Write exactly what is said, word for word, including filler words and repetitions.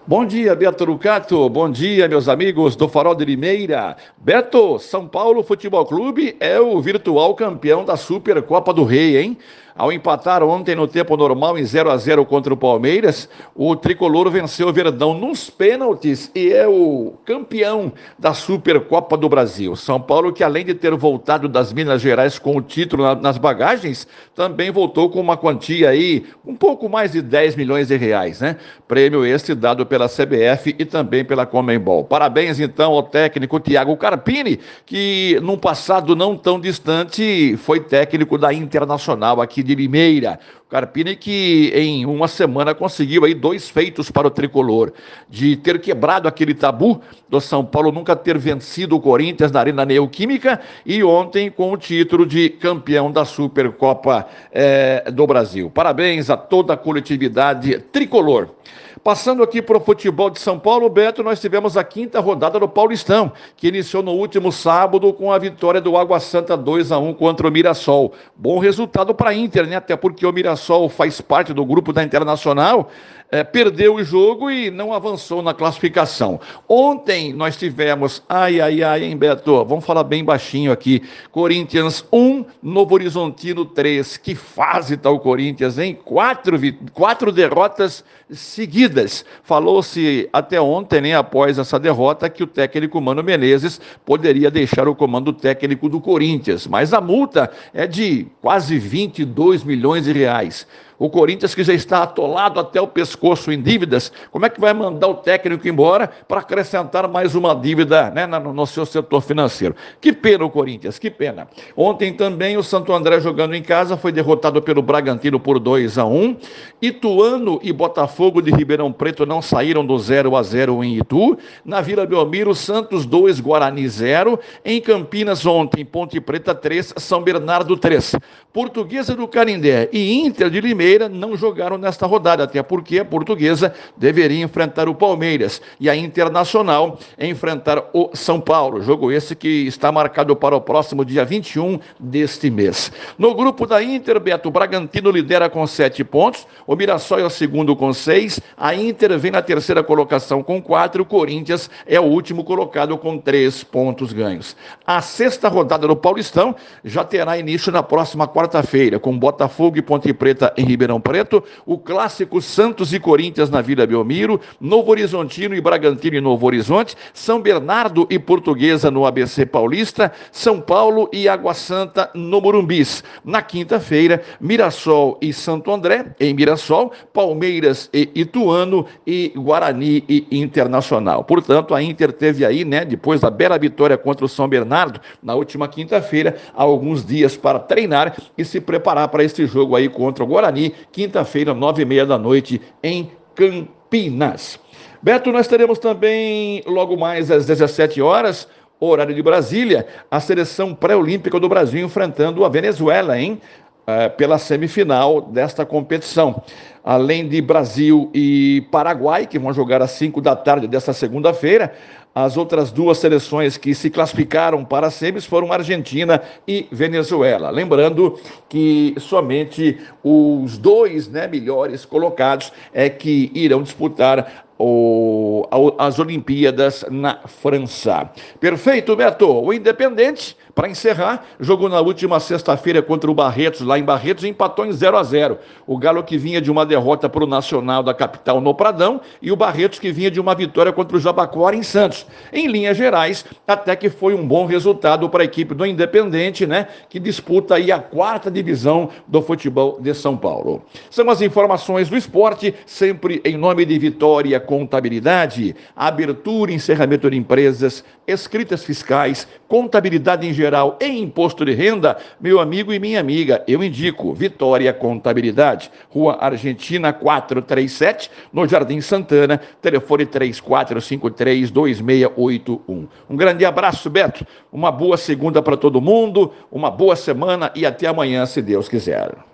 Bom dia, Beto Rucato. Bom dia, meus amigos do Farol de Limeira. Beto, São Paulo Futebol Clube é o virtual campeão da Supercopa do Rei, hein? Ao empatar ontem no tempo normal em zero a zero contra o Palmeiras, o tricolor venceu o Verdão nos pênaltis e é o campeão da Supercopa do Brasil. São Paulo, que além de ter voltado das Minas Gerais com o título nas bagagens, também voltou com uma quantia aí um pouco mais de dez milhões de reais, né? Prêmio este dado pela C B F e também pela Conmebol. Parabéns então ao técnico Thiago Carpini, que num passado não tão distante foi técnico da Internacional aqui de Limeira. Carpini, que em uma semana conseguiu aí dois feitos para o tricolor, de ter quebrado aquele tabu do São Paulo nunca ter vencido o Corinthians na Arena Neoquímica, e ontem com o título de campeão da Supercopa eh, do Brasil. Parabéns a toda a coletividade tricolor. Passando aqui para o futebol de São Paulo, Beto, nós tivemos a quinta rodada do Paulistão, que iniciou no último sábado com a vitória do Água Santa dois a um contra o Mirassol. Bom resultado para a Inter, né? Até porque o Mirassol faz parte do grupo da Internacional, é, perdeu o jogo e não avançou na classificação. Ontem nós tivemos, ai, ai, ai, hein, Beto? Vamos falar bem baixinho aqui. Corinthians um, Novo Horizontino três. Que fase tá o Corinthians, hein? Quatro, quatro derrotas seguidas. Falou-se até ontem, né, após essa derrota, que o técnico Mano Menezes poderia deixar o comando técnico do Corinthians, mas a multa é de quase vinte e dois milhões de reais. O Corinthians, que já está atolado até o pescoço em dívidas, como é que vai mandar o técnico embora para acrescentar mais uma dívida, né, no seu setor financeiro? Que pena o Corinthians, que pena. Ontem também o Santo André, jogando em casa, foi derrotado pelo Bragantino por dois a um. Ituano e Botafogo de Ribeirão Preto não saíram do zero a zero em Itu. Na Vila Belmiro, Santos dois, Guarani zero. Em Campinas ontem, Ponte Preta três, São Bernardo três. Portuguesa do Canindé e Inter de Limeira não jogaram nesta rodada, até porque a Portuguesa deveria enfrentar o Palmeiras e a Internacional enfrentar o São Paulo. Jogo esse que está marcado para o próximo dia vinte e um deste mês. No grupo da Inter, Beto, Bragantino lidera com sete pontos, o Mirassol é o segundo com seis, a Inter vem na terceira colocação com quatro, o Corinthians é o último colocado com três pontos ganhos. A sexta rodada do Paulistão já terá início na próxima quarta-feira, com Botafogo e Ponte Preta em Ribeirão Preto, o clássico Santos e Corinthians na Vila Belmiro, Novo Horizontino e Bragantino em Novo Horizonte, São Bernardo e Portuguesa no A B C Paulista, São Paulo e Água Santa no Morumbis. Na quinta-feira, Mirassol e Santo André em Mirassol, Palmeiras e Ituano e Guarani e Internacional. Portanto, a Inter teve aí, né, depois da bela vitória contra o São Bernardo, na última quinta-feira, alguns dias para treinar e se preparar para este jogo aí contra o Guarani, quinta-feira, nove e meia da noite, em Campinas. Beto, nós teremos também, logo mais às dezessete horas, horário de Brasília, a seleção pré-olímpica do Brasil enfrentando a Venezuela, hein? Uh, pela semifinal desta competição. Além de Brasil e Paraguai, que vão jogar às cinco da tarde desta segunda-feira, as outras duas seleções que se classificaram para as semis foram Argentina e Venezuela. Lembrando que somente os dois, né, melhores colocados é que irão disputar o, as Olimpíadas na França. Perfeito, Beto. O Independente, para encerrar, jogou na última sexta-feira contra o Barretos, lá em Barretos, e empatou em zero a zero. O Galo, que vinha de uma derrota para o Nacional da capital no Pradão, e o Barretos, que vinha de uma vitória contra o Jabaquara em Santos. Em linhas gerais, até que foi um bom resultado para a equipe do Independente, né, que disputa aí a quarta divisão do futebol de São Paulo. São as informações do esporte, sempre em nome de Vitória Contabilidade, abertura e encerramento de empresas, escritas fiscais, contabilidade em geral e imposto de renda. Meu amigo e minha amiga, eu indico Vitória Contabilidade, Rua Argentina quatrocentos e trinta e sete, no Jardim Santana, telefone três quatro cinco três, dois seis oito um. Um grande abraço, Beto, uma boa segunda para todo mundo, uma boa semana e até amanhã, se Deus quiser.